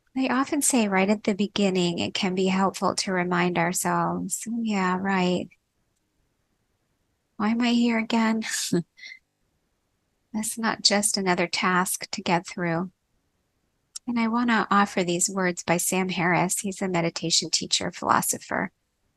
They often say right at the beginning, it can be helpful to remind ourselves, "Oh, yeah, right. Why am I here again?" That's not just another task to get through. And I want to offer these words by Sam Harris. He's a meditation teacher, philosopher.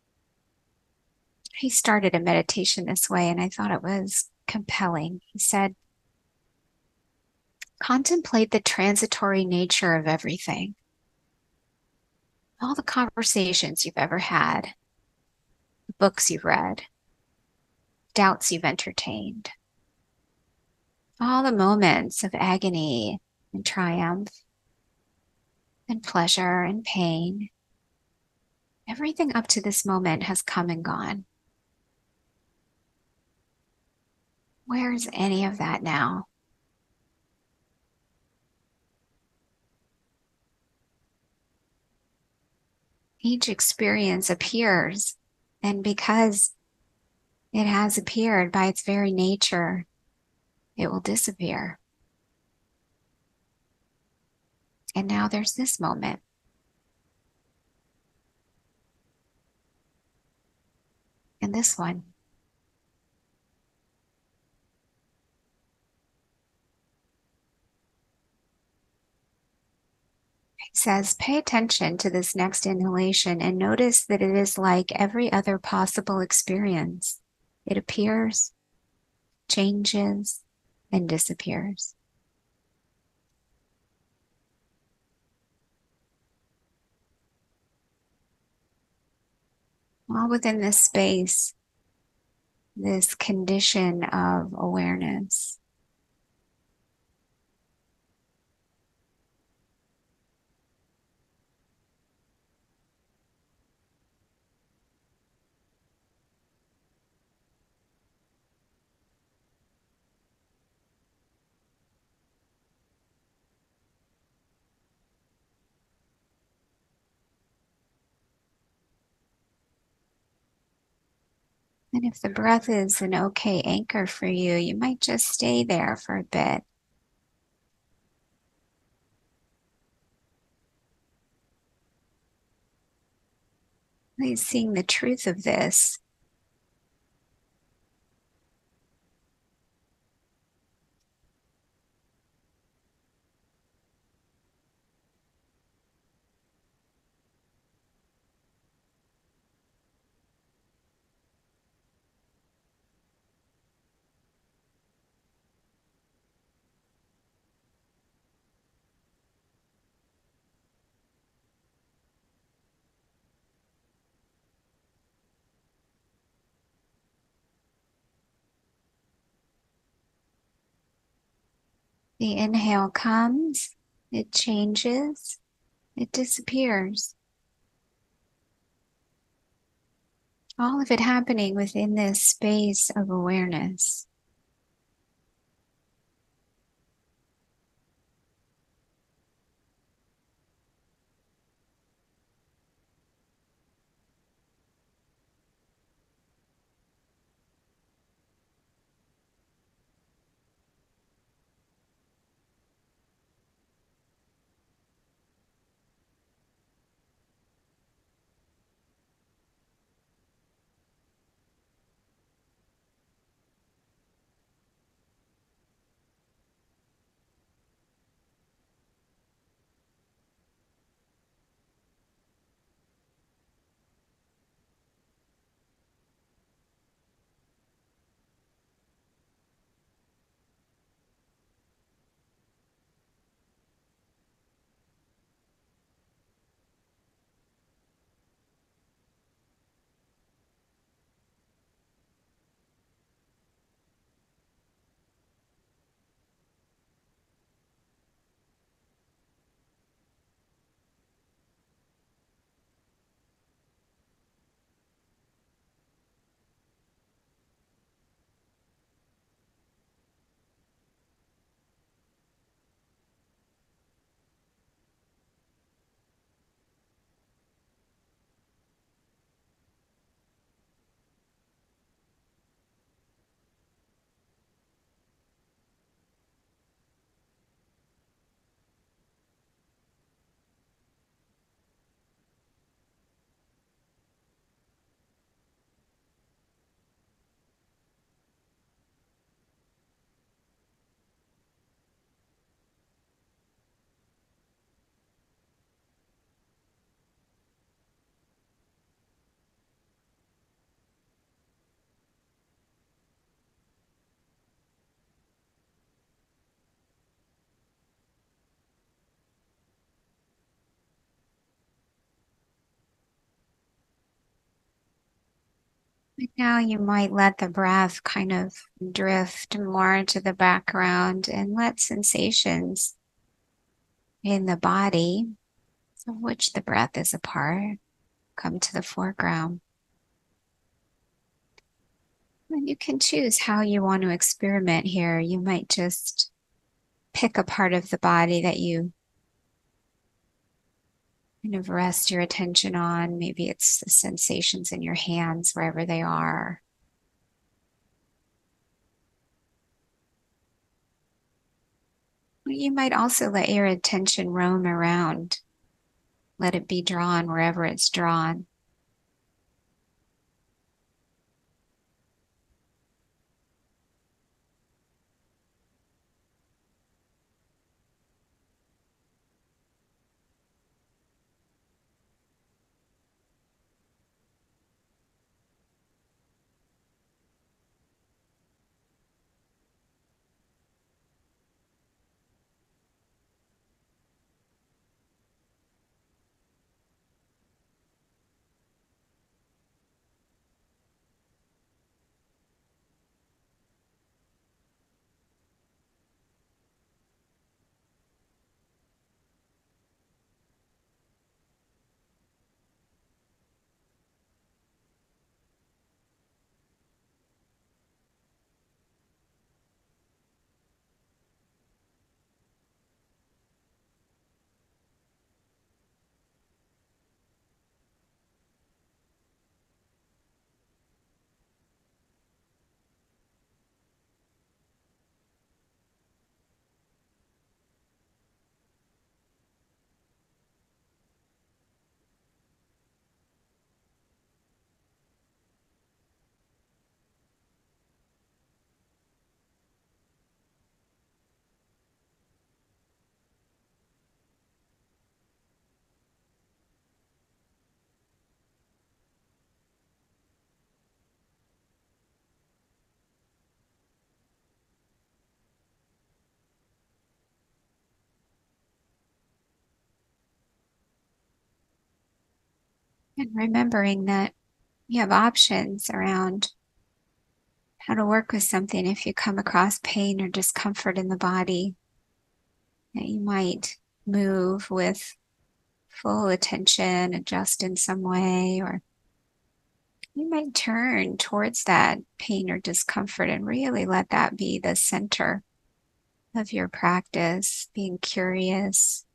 He started a meditation this way, and I thought it was compelling. He said, "Contemplate the transitory nature of everything. All the conversations you've ever had, the books you've read, doubts you've entertained, all the moments of agony and triumph and pleasure and pain. Everything up to this moment has come and gone. Where's any of that now?" Each experience appears, and because it has appeared by its very nature, it will disappear. And now there's this moment. And this one. It says, pay attention to this next inhalation and notice that it is like every other possible experience. It appears, changes, and disappears. All within this space, this condition of awareness. And if the breath is an okay anchor for you, you might just stay there for a bit. Really seeing the truth of this. The inhale comes, it changes, it disappears. All of it happening within this space of awareness. Now you might let the breath kind of drift more into the background and let sensations in the body, of which the breath is a part, come to the foreground. And you can choose how you want to experiment here. You might just pick a part of the body that you kind of rest your attention on. Maybe it's the sensations in your hands, wherever they are. You might also let your attention roam around. Let it be drawn wherever it's drawn. And remembering that you have options around how to work with something if you come across pain or discomfort in the body, that you might move with full attention, adjust in some way, or you might turn towards that pain or discomfort and really let that be the center of your practice, being curious,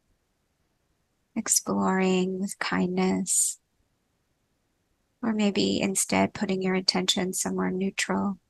exploring with kindness, or maybe instead putting your attention somewhere neutral.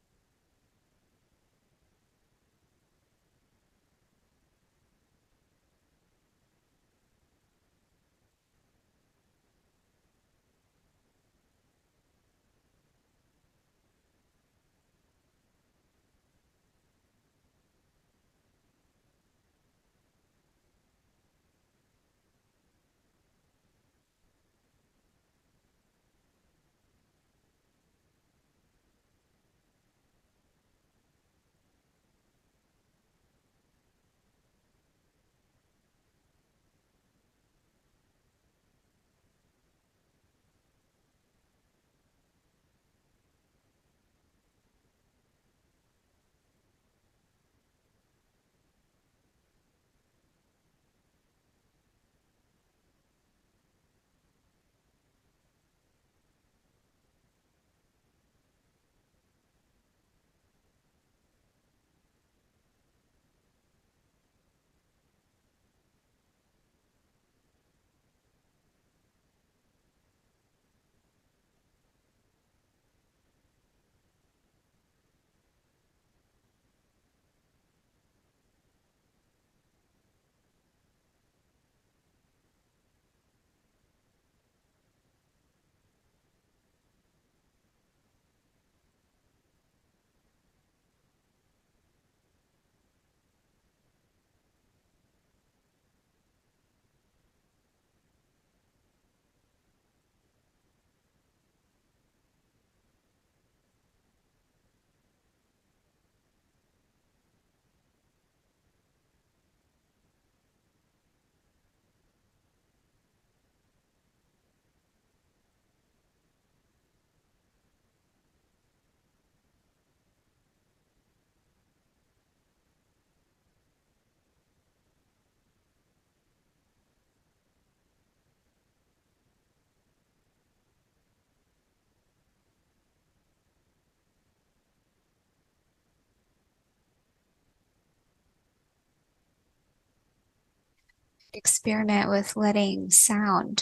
Experiment with letting sound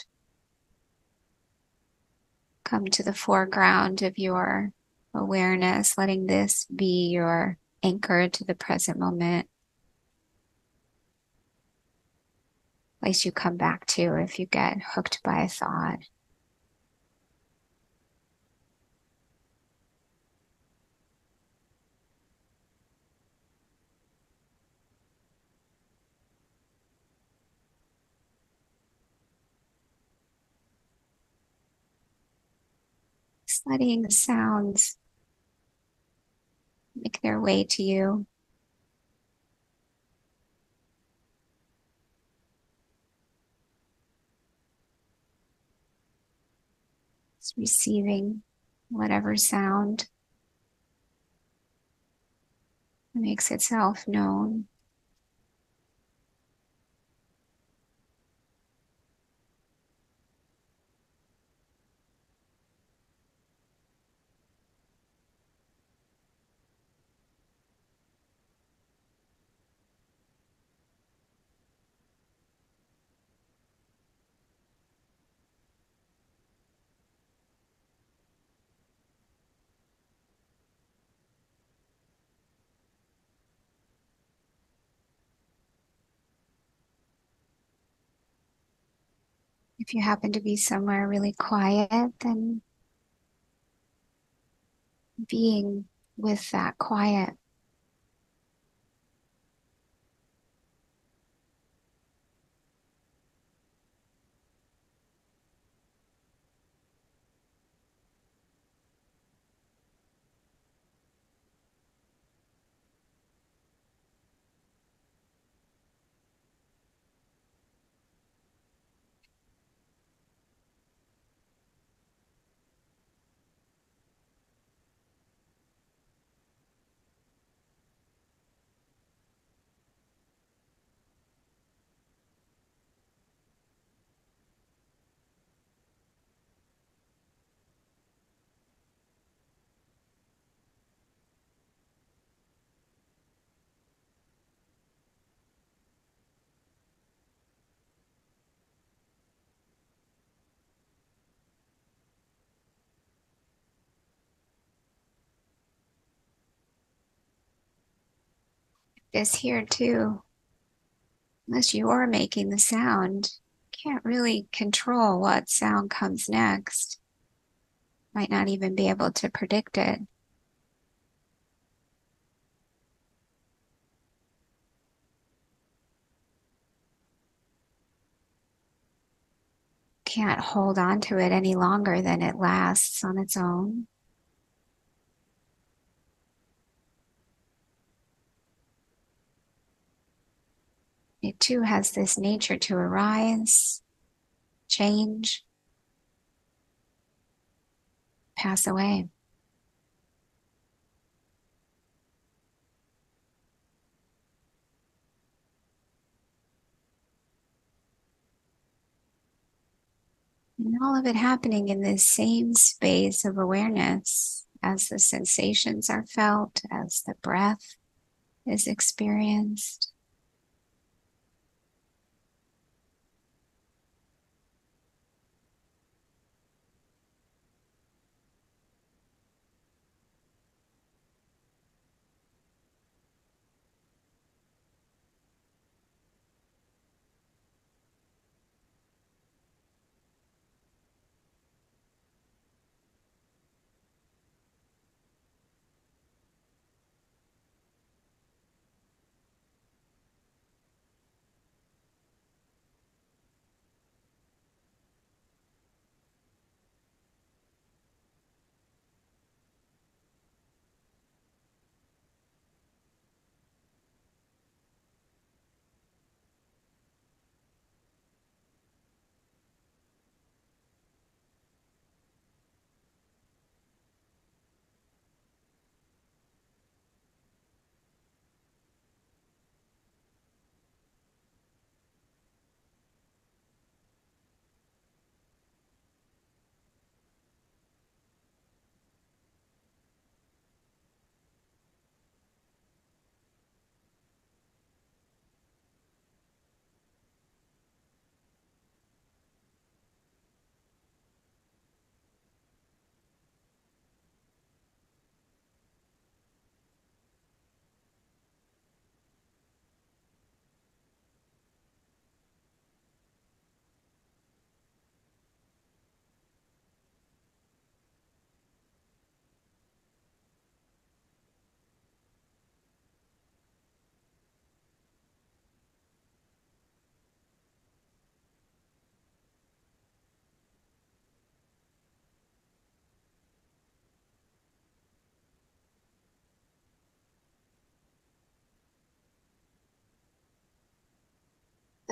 come to the foreground of your awareness, letting this be your anchor to the present moment. Place you come back to if you get hooked by a thought. Just letting the sounds make their way to you. Just receiving whatever sound makes itself known. If you happen to be somewhere really quiet, then being with that quiet. Is here too. Unless you're making the sound, can't really control what sound comes next. Might not even be able to predict it. Can't hold on to it any longer than it lasts on its own. It too has this nature to arise, change, pass away. And all of it happening in this same space of awareness as the sensations are felt, as the breath is experienced.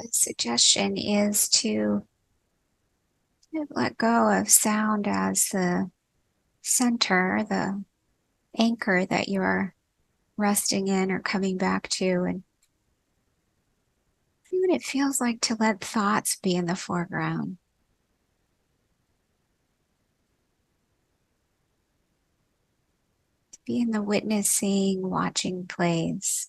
The suggestion is to let go of sound as the center, the anchor that you're resting in or coming back to, and see what it feels like to let thoughts be in the foreground. To be in the witnessing, watching place.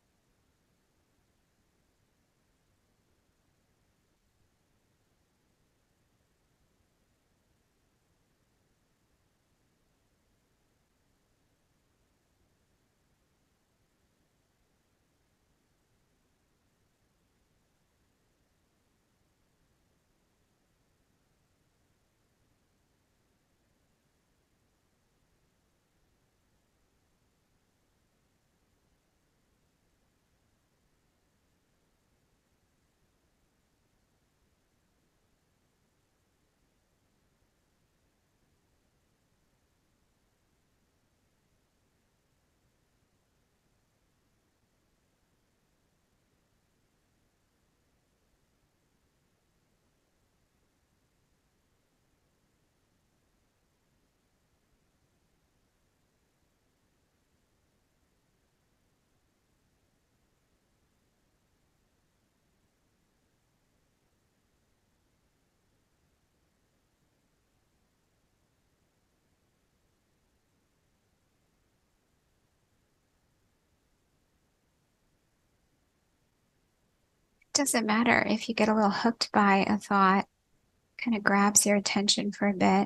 It doesn't matter if you get a little hooked by a thought, kind of grabs your attention for a bit.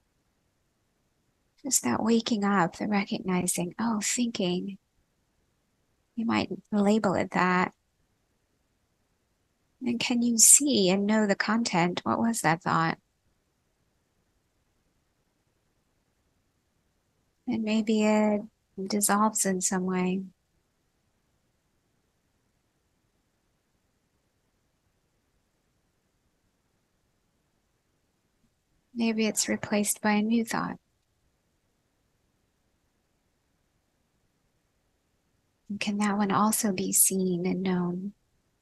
Just that waking up, the recognizing, oh, thinking, you might label it that. And can you see and know the content? What was that thought? And maybe it dissolves in some way. Maybe it's replaced by a new thought. And can that one also be seen and known?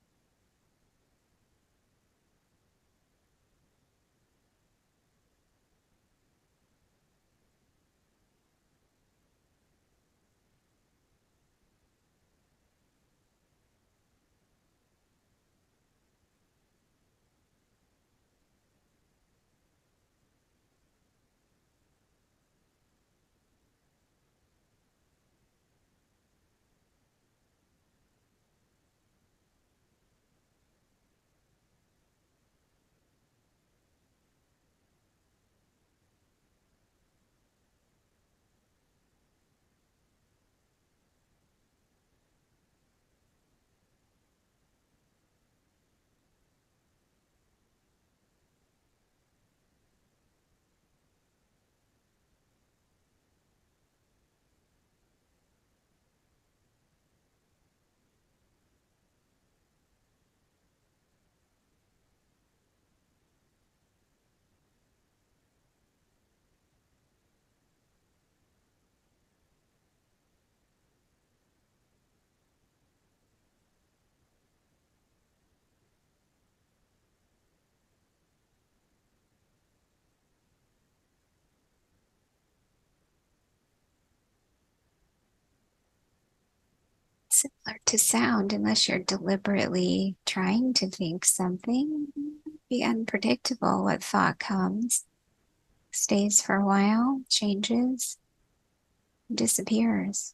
Similar to sound, unless you're deliberately trying to think something, be unpredictable what thought comes, stays for a while, changes, disappears.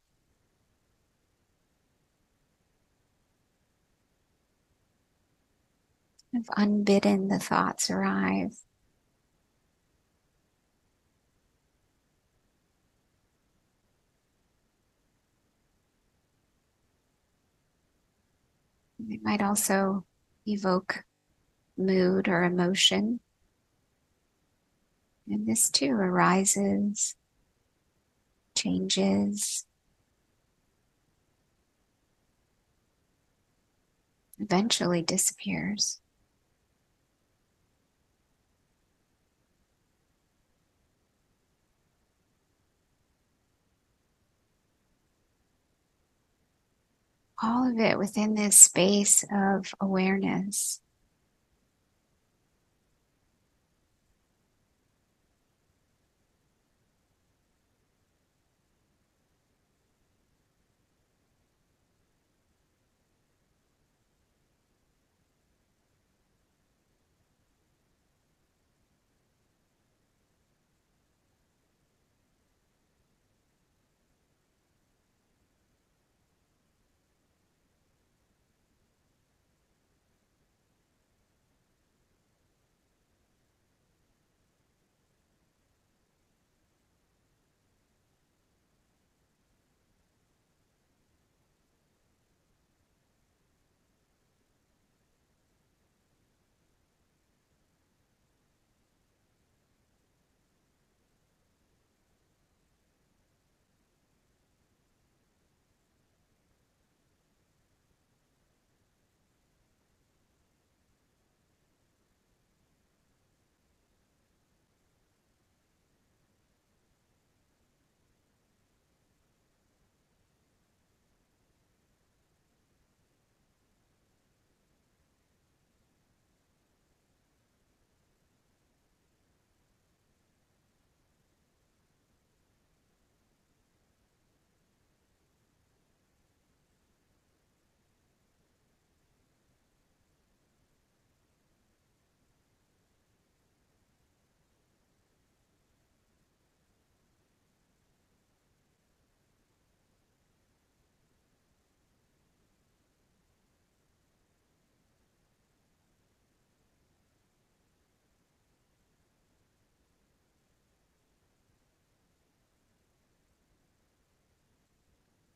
If unbidden the thoughts arrive. They might also evoke mood or emotion. And this too arises, changes, eventually disappears. All of it within this space of awareness.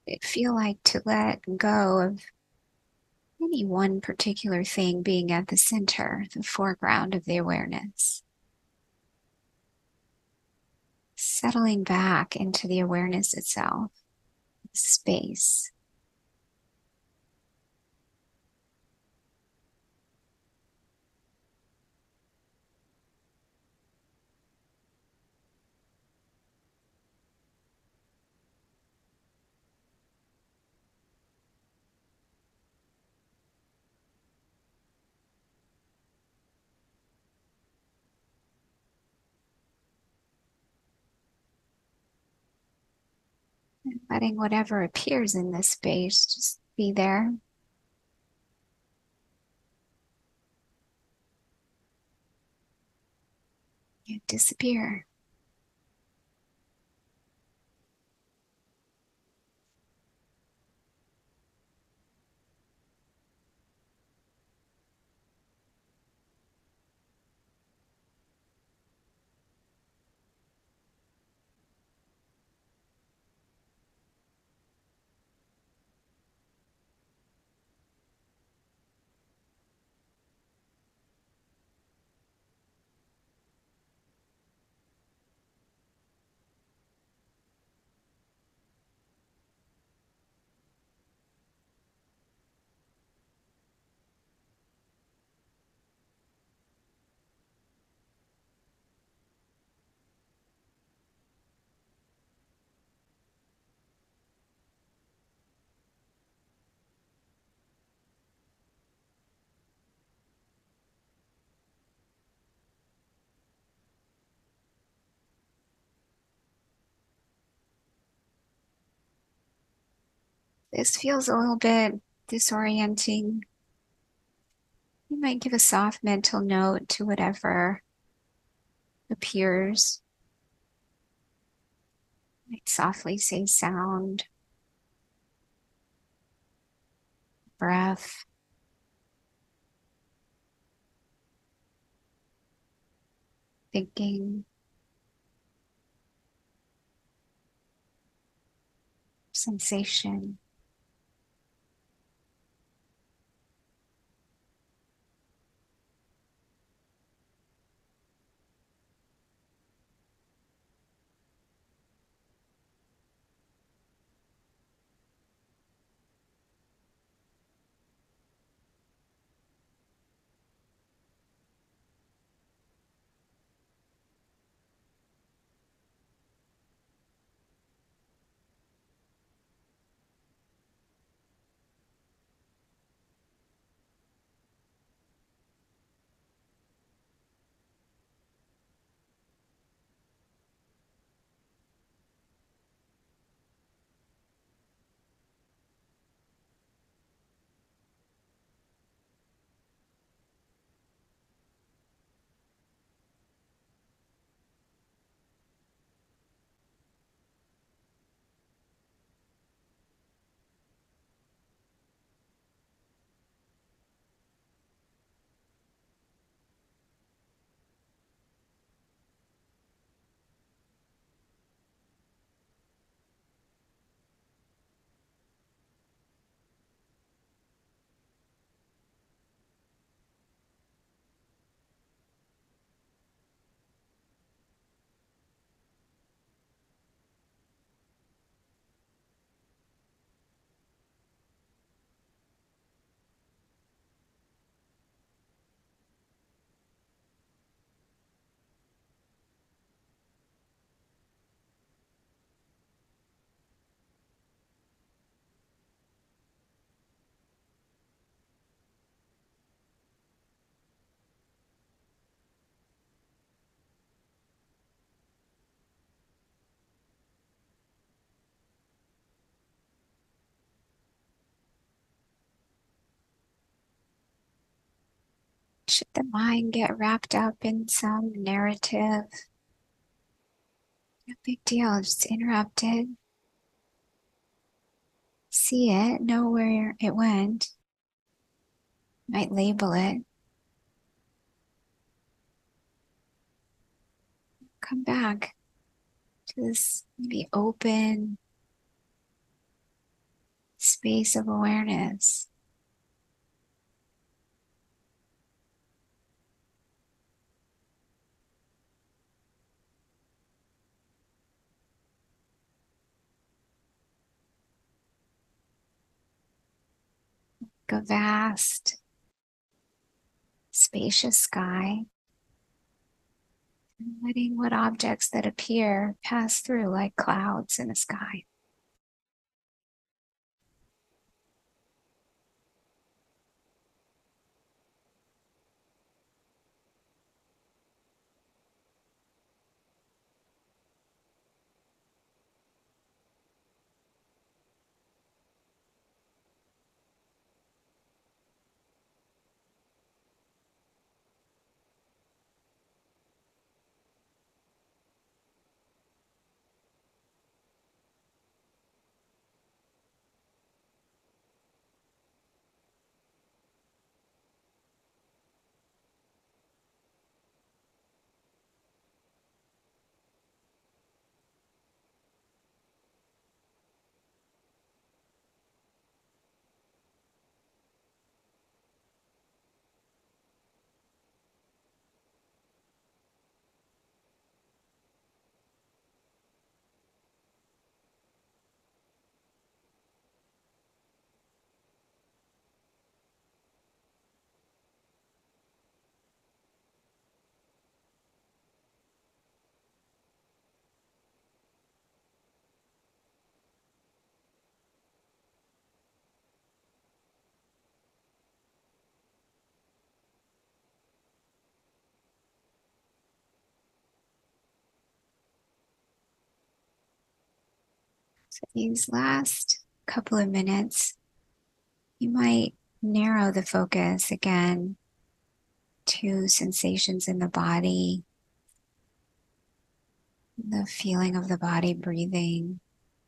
it feel like to let go of any one particular thing being at the center, the foreground of the awareness? Settling back into the awareness itself, space. And letting whatever appears in this space just be there. And disappear. This feels a little bit disorienting. You might give a soft mental note to whatever appears. You might softly say sound, breath, thinking, sensation. Should the mind get wrapped up in some narrative, no big deal, just interrupt it. See it, know where it went. Might label it. Come back to this maybe open, space of awareness. A vast, spacious sky, and letting what objects that appear pass through like clouds in the sky. So these last couple of minutes, you might narrow the focus again to sensations in the body, the feeling of the body breathing,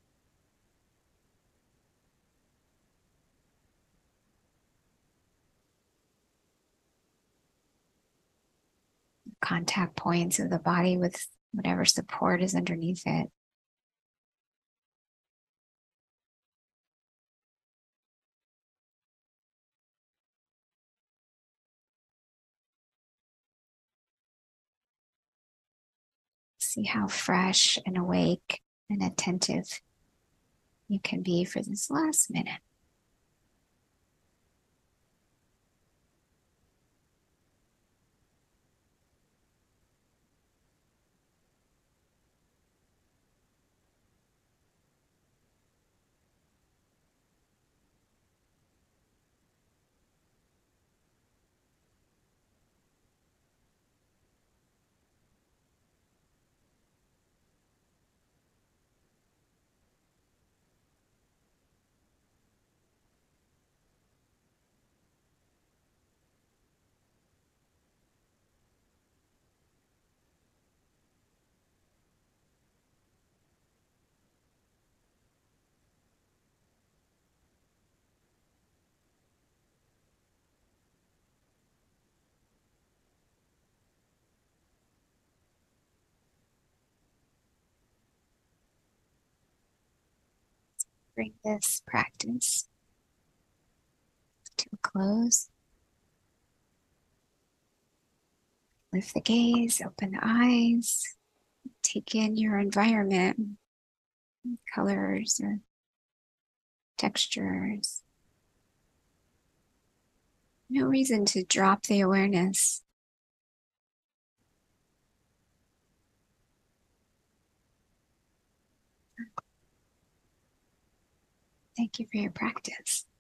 contact points of the body with whatever support is underneath it. See how fresh and awake and attentive you can be for this last minute. Bring this practice to a close. Lift the gaze, open the eyes, take in your environment, colors or textures. No reason to drop the awareness. Thank you for your practice.